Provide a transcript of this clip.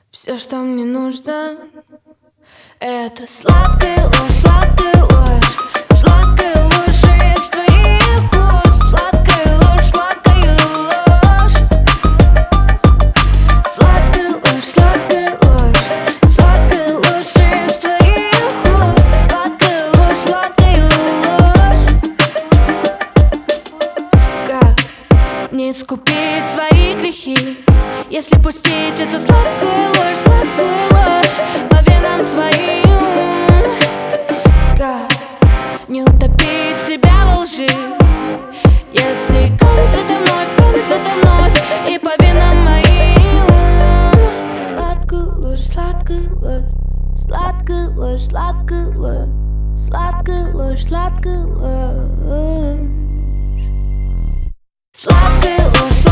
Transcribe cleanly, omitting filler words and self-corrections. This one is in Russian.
Все, что мне нужно, это сладкая ложь, сладкая ложь, сладкая ложь из твоих уст. Сладкая ложь, сладкая ложь, сладкая ложь, сладкая ложь, сладкая ложь из твоих уст. Сладкая ложь, сладкая ложь. Как не искупить свои грехи, если пустить эту сладкую ложь по венам своим? Как не утопить себя во лжи, если кануть в это вновь и по венам моим? Сладкую ложь, сладкую ложь, сладкую ложь, сладкую ложь, сладкую ложь, сладкую ложь, сладкая ложь.